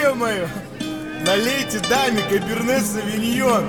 ё-моё! Налейте даме Каберне Савиньон.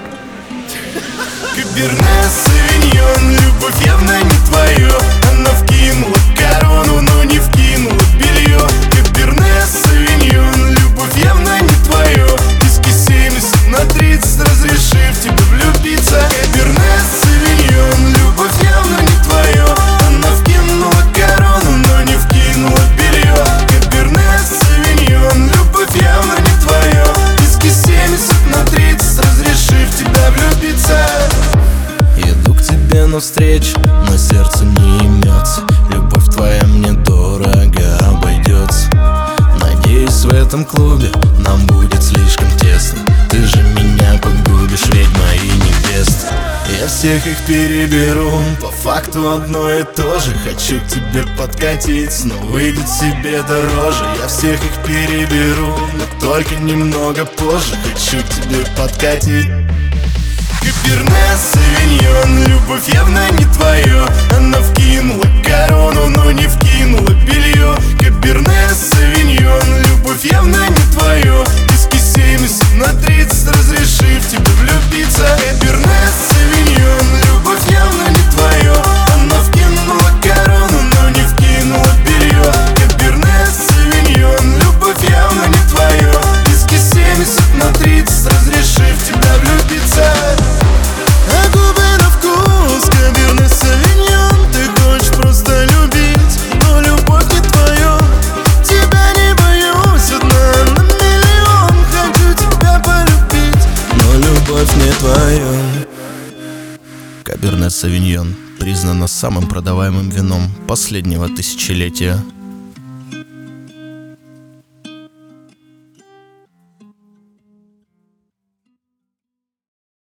Каберне Савиньон, любовь явно не твое. Она вкинула корону, но не вкинула белье. Каберне Савиньон, любовь явно не твое. Виски 70/30, разрешив тебе влюбиться. Каберне Савиньон, любовь явно не твое. Она вкинула корону, но не вкинула белье. Каберне Савиньон, любовь явно не твое. Виски 70/30, разрешив тебя влюбиться. Иду к тебе навстречу, но сердце не имется. Любовь твоя мне дорого обойдется. Надеюсь, в этом клубе нам будет слишком тесно. Ты же меня погубишь, ведьма и невеста. Я всех их переберу, по факту одно и то же. Хочу к тебе подкатить, но выйдет себе дороже. Я всех их переберу, но только немного позже. Хочу к тебе подкатить. Каберне Савиньон, любовь явно не твое. Она вкинула корону, но не вкинула белье. Каберне Савиньон, любовь явно не твое. Виски 70/30, разрешив тебе влюбиться. Каберне Савиньон, любовь явно не твое. Она вкинула корону, но не вкинула белье. Каберне Савиньон, любовь явно не твое. Виски 70/30, разрешив тебя влюбиться. А губы на вкус, Каберне Савиньон. Ты хочешь просто любить, но любовь не твое. Тебя не боюсь, одна на миллион. Хочу тебя полюбить, но любовь не твоя. Каберне Савиньон признана самым продаваемым вином последнего тысячелетия.